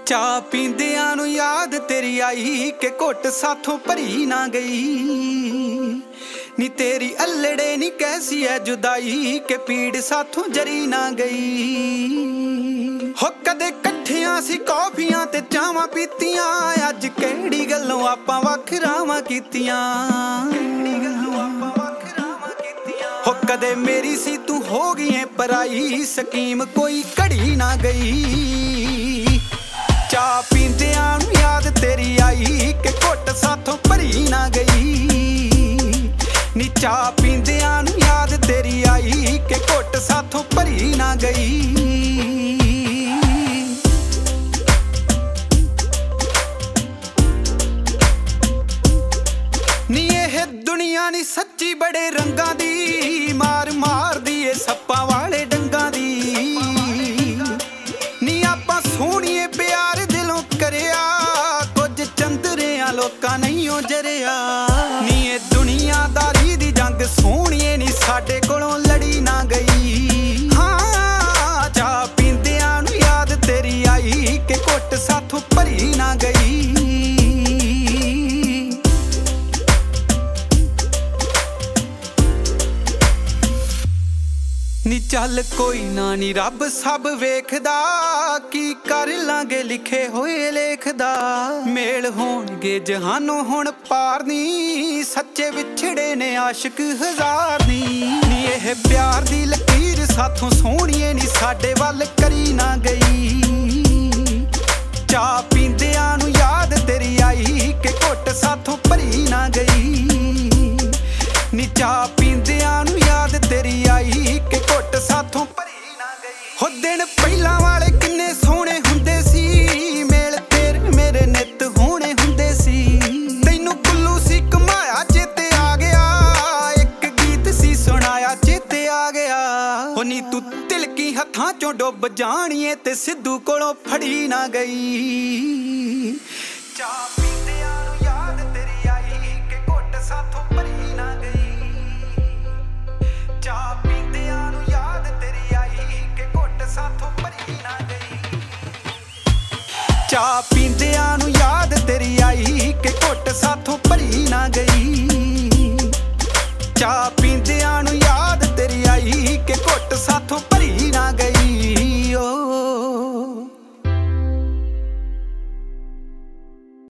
ਚਾਹ ਪੀਂਦਿਆਂ ਨੂੰ ਯਾਦ ਤੇਰੀ ਆਈ ਕਿ ਘੁੱਟ ਸਾਥੋਂ ਭਰੀ ਨਾ ਗਈ ਨੀ ਤੇਰੀ ਅਲੜੇ ਨੀ ਕੈਸੀ ਐ ਜੁਦਾਈ ਕਿ ਪੀੜ ਸਾਥੋਂ ਜਰੀ ਨਾ ਗਈ ਹੋ ਕਦੇ ਇਕੱਠਿਆਂ ਸੀ ਕੌਫੀਆਂ ਤੇ ਚਾਵਾਂ ਪੀਤੀਆਂ ਅੱਜ ਕਿਹੜੀ ਗੱਲੋਂ ਆਪਾਂ ਵੱਖਰਾਵਾਂ ਕੀਤੀਆਂ ਹੋ ਕਦੇ ਮੇਰੀ ਸੀ ਤੂੰ ਹੋ ਗਈ ਏ ਪਰਾਈ ਸਕੀਮ ਕੋਈ ਘੜੀ ਨਾ ਗਈ ਚਾਹ ਪੀਂਦਿਆਂ ਨੂੰ ਯਾਦ ਤੇਰੀ ਆਈ ਕਿ ਘੁੱਟ ਸਾਥੋਂ ਭਰੀ ਨਾ ਗਈ ਨੀ ਚਾਹ ਪੀਂਦਿਆਂ ਨੂੰ ਯਾਦ ਤੇਰੀ ਆਈ ਕਿ ਘੁੱਟ ਸਾਥੋਂ ਭਰੀ ਨਾ ਗਈ ਨੀ ਇਹ ਦੁਨੀਆ ਨੀ ਸੱਚੀ ਬੜੇ ਰੰਗਾਂ ਦੀ ਮਾਰ ਮਾਰਦੀ ਏ ਸੱਪਾਂ ਵਾਲੇ ਡੰਗਾਂ ਦੀ ਨੀ ਆਪਾਂ ਸੋਹਣੀਏ ਪਿਆਰ ਦਿਲੋਂ ਕਰਿਆ ਕੁਝ ਚੰਦਰਿਆਂ ਲੋਕਾਂ ਨਹੀਂ ਓ ਜਰਿਆ ਨੀ ਇਹ ਦੁਨੀਆਦਾਰੀ ਦੀ ਜੰਗ ਸੋਹਣੀਏ ਨੀ ਸਾਡੇ ਕੋਲੋਂ ਲੜੀ ਨਾ ਗਈ ਹਾਂ ਚਾਹ ਪੀਂਦਿਆਂ ਨੂੰ ਯਾਦ ਤੇਰੀ ਆਈ ਕਿ ਘੁੱਟ ਸਾਥੋਂ ਭਰੀ ਨਾ ਗਈ ਨੀ ਚੱਲ ਕੋਈ ਨਾ ਨੀ ਰੱਬ ਸਭ ਵੇਖਦਾ ਕੀ ਕਰ ਲਾਂਗੇ ਲਿਖੇ ਹੋਏ ਲੇਖਦਾ ਮੇਲ ਹੋਣਗੇ ਜਹਾਨੋਂ ਹੁਣ ਪਾਰ ਨੀ ਸੱਚੇ ਵਿਛੜੇ ਨੇ ਆਸ਼ਿਕ ਹਜ਼ਾਰ ਨੀ ਇਹ ਪਿਆਰ ਦੀ ਲਕੀਰ ਸਾਥੋਂ ਸੋਹਣੀਏ ਨੀ ਸਾਡੇ ਵੱਲ ਕਰੀ ਨਾ ਗਈ ਚਾਹ ਪੀਂਦਿਆਂ ਨੂੰ ਯਾਦ ਤੇਰੀ ਆਈ ਕਿ ਘੁੱਟ ਸਾਥੋਂ ਭਰੀ ਨਾ ਗਈ ਨੀ ਚਾਹ ਪੀਂਦਿਆਂ ਨੂੰ ਯਾਦ ਤੇਰੀ ਆਈ ਕਿ ਘੁੱਟ ਸਾਥੋਂ ਭਰੀ ਨਾ ਗਈ ਹੋ ਦਿਨ ਪਹਿਲਾਂ ਵਾਲੇ ਕਿੰਨੇ ਸੋਹਣੇ ਹੁੰਦੇ ਸੀ ਮੇਲ ਤੇਰੇ ਮੇਰੇ ਨਿੱਤ ਹੋਣੇ ਹੁੰਦੇ ਸੀ ਤੈਨੂੰ ਕੁੱਲੂ ਸੀ ਕਮਾਇਆ ਚੇਤੇ ਆ ਗਿਆ ਇੱਕ ਗੀਤ ਸੀ ਸੁਣਾਇਆ ਚੇਤੇ ਆ ਗਿਆ ਹੋ ਨੀ ਤੂੰ ਤਿਲਕੀ ਹੱਥਾਂ ਚੋਂ ਡੁੱਬ ਜਾਣੀਏ ਤੇ ਸਿੱਧੂ ਕੋਲੋਂ ਫੜੀ ਨਾ ਗਈ ਚਾਹ ਪੀਂਦਿਆਂ ਨੂੰ ਯਾਦ ਤੇਰੀ ਆਈ ਕਿ ਘੁੱਟ ਸਾਥੋਂ ਭਰੀ ਨਾ ਗਈ ਚਾਹ ਪੀਂਦਿਆਂ ਨੂੰ ਯਾਦ ਤੇਰੀ ਆਈ ਕਿ ਘੁੱਟ ਸਾਥੋਂ ਭਰੀ ਨਾ ਗਈ ਚਾਹ ਪੀਂਦਿਆਂ ਨੂੰ ਯਾਦ ਤੇਰੀ ਆਈ ਕਿ ਘੁੱਟ